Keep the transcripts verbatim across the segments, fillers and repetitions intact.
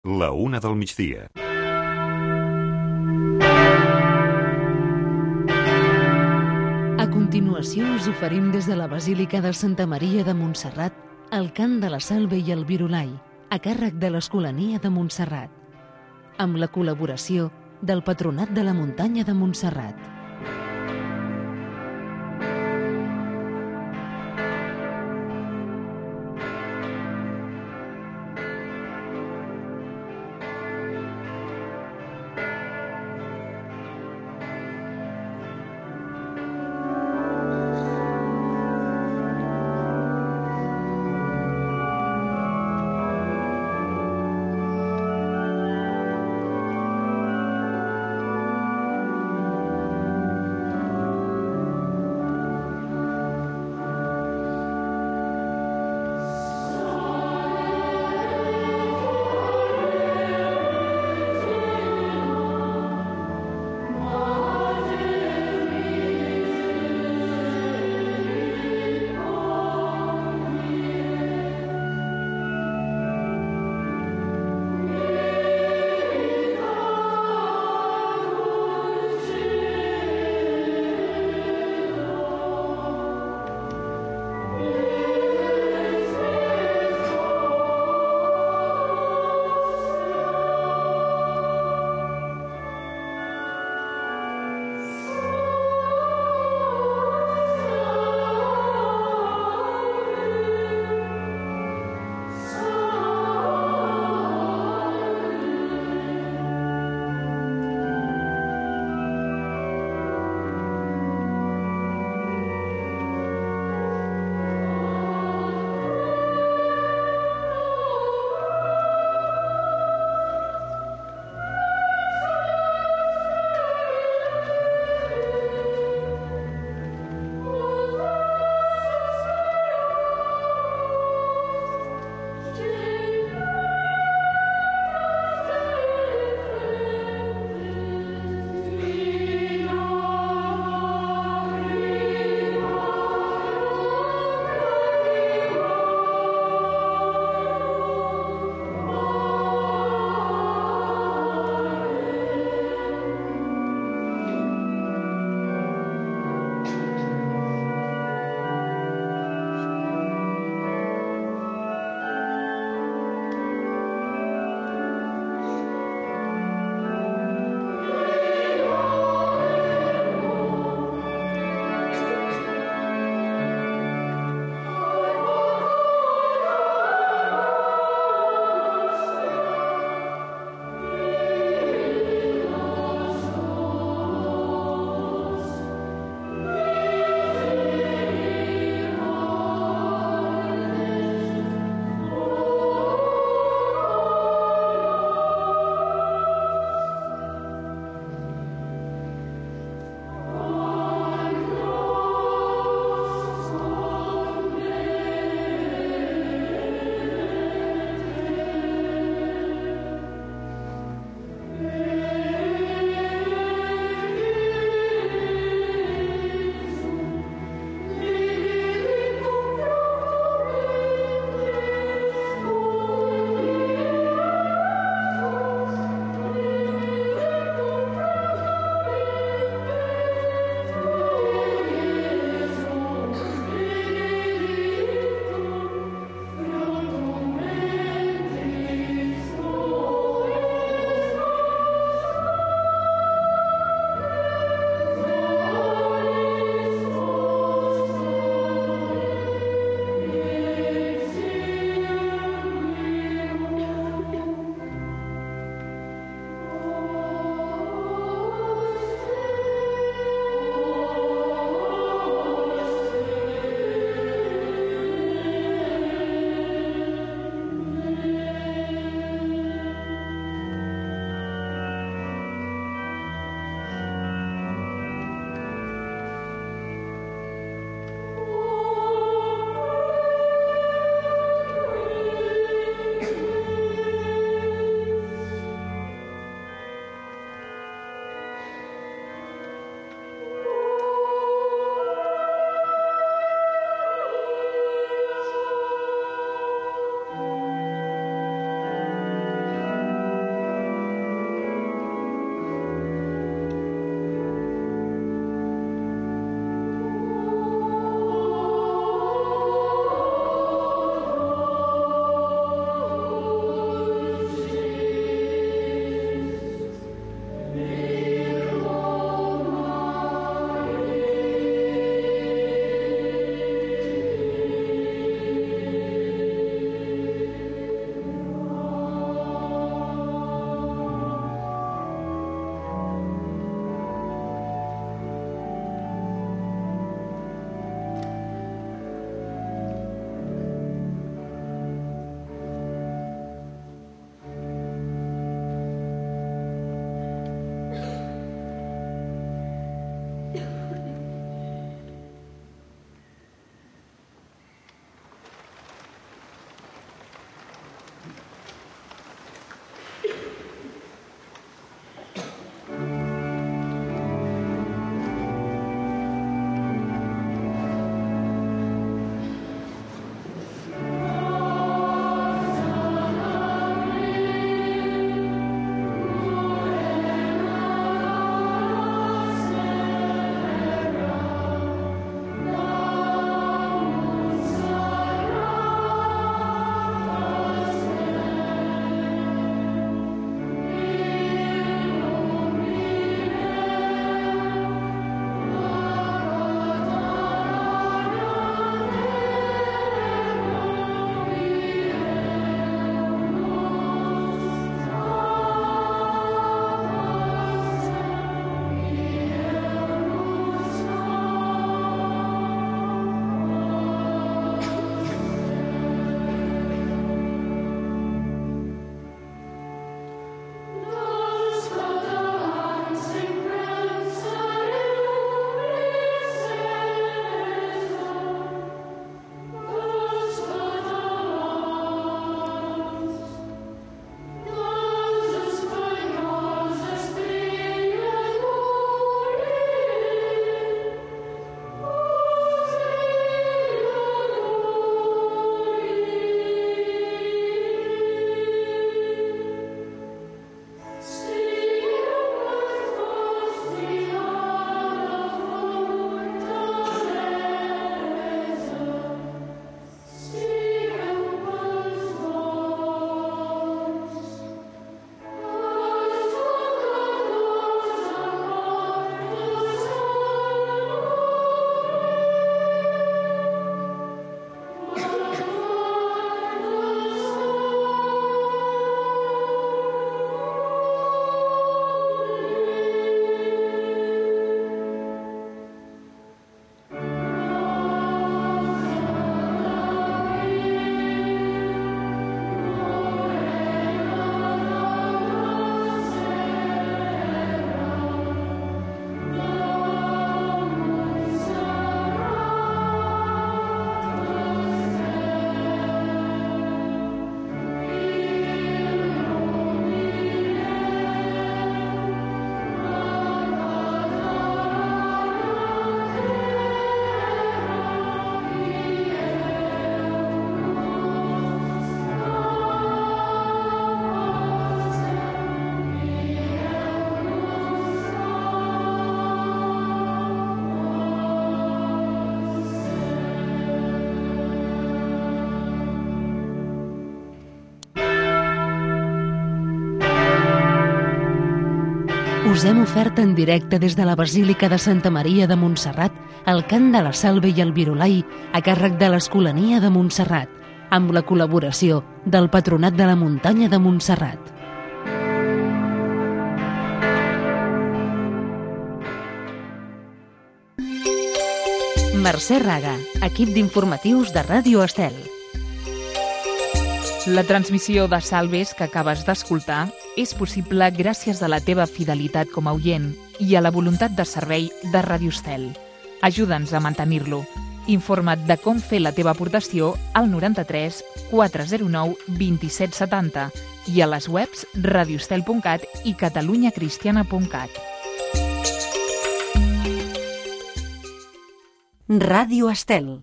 La una del migdia. A continuació us oferim des de la Basílica de Santa Maria de Montserrat el cant de la Salve i el Virolai, a càrrec de l'Escolania de Montserrat, amb la col·laboració del Patronat de la Muntanya de Montserrat. Us hem ofert en directe des de la Basílica de Santa Maria de Montserrat el cant de la Salve i el Virolai a càrrec de l'Escolania de Montserrat, amb la col·laboració del Patronat de la Muntanya de Montserrat. Mercè Raga, equip d'informatius de Ràdio Estel. La transmissió de Salves que acabes d'escoltar és possible gràcies a la teva fidelitat com a oient i a la voluntat de servei de Ràdio Estel. Ajuda'ns a mantenir-lo. Informa't de com fer la teva aportació al noranta-tres quatre zero nou vint-i-set setanta i a les webs radioestel punt cat i catalunyacristiana punt cat. Ràdio Estel.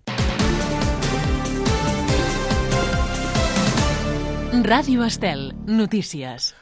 Ràdio Estel. Notícies.